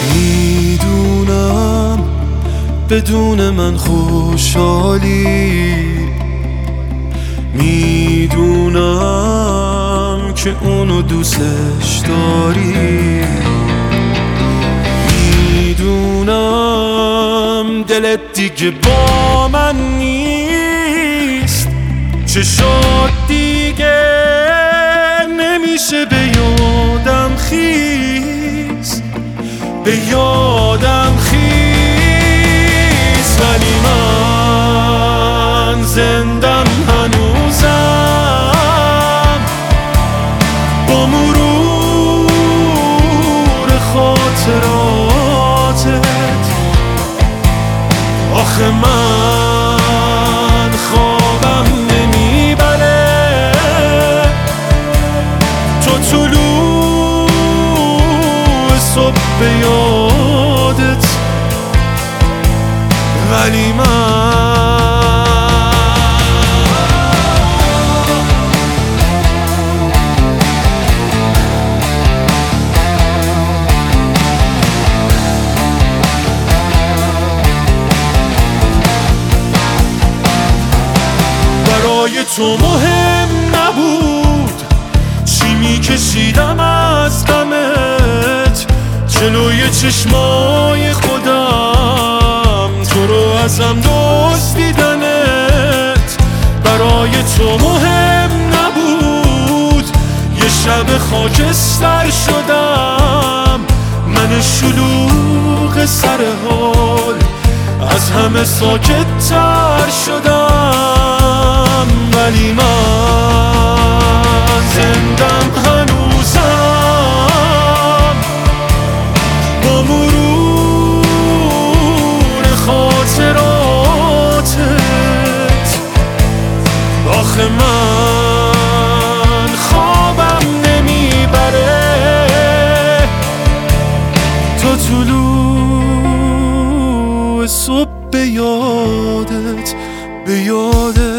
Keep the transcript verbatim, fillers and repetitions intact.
میدونم بدون من خوشحالی، میدونم که اونو دوستش داری، میدونم دلت دیگه با من نیست، چشات دیگه نمیشه به یادم خیز، به یادم خیز. ولی من زندم هنوزم، با مرور خاطراتت. آخه من خوابم نمیبره تو طلوع صبح به یادت. ولی من برای تو مهم نبود چی میکشیدم از غمت، جلوی چشمای خودم تو رو ازم دزدیدنت. برای تو مهم نبود یه شب خاکستر شدم، من شلوغ سر حال از همه ساکت تر شدم. ولی من زندم هنوزم، با مرور خاطراتت. آخه من خوابم نمیبره تو طلوع صبح به یادت، به یادت.